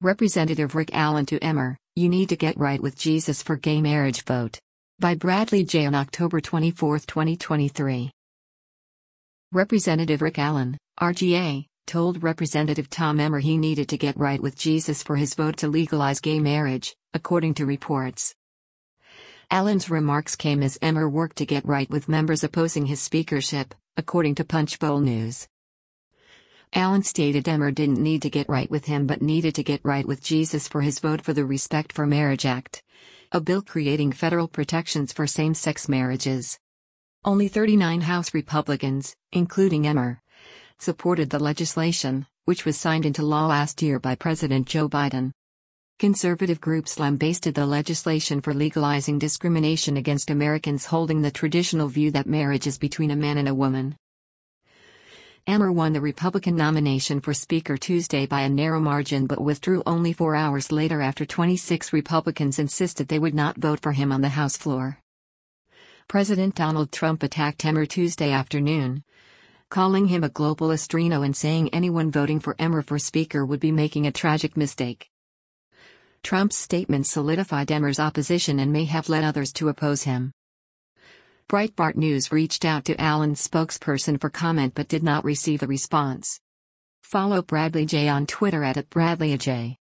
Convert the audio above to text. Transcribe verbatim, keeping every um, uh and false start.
Representative Rick Allen to Emmer, "You need to get right with Jesus for gay marriage vote." By Bradley J. on October twenty-fourth, twenty twenty-three. Representative Rick Allen, R G A, told Representative Tom Emmer he needed to get right with Jesus for his vote to legalize gay marriage, according to reports. Allen's remarks came as Emmer worked to get right with members opposing his speakership, according to Punchbowl News. Allen stated Emmer didn't need to get right with him but needed to get right with Jesus for his vote for the Respect for Marriage Act, a bill creating federal protections for same-sex marriages. Only thirty-nine House Republicans, including Emmer, supported the legislation, which was signed into law last year by President Joe Biden. Conservative groups lambasted the legislation for legalizing discrimination against Americans holding the traditional view that marriage is between a man and a woman. Emmer won the Republican nomination for Speaker Tuesday by a narrow margin but withdrew only four hours later after twenty-six Republicans insisted they would not vote for him on the House floor. President Donald Trump attacked Emmer Tuesday afternoon, calling him a globalist rhino and saying anyone voting for Emmer for Speaker would be making a tragic mistake. Trump's statement solidified Emmer's opposition and may have led others to oppose him. Breitbart News reached out to Allen's spokesperson for comment but did not receive a response. Follow Bradley J on Twitter at, at Bradley J.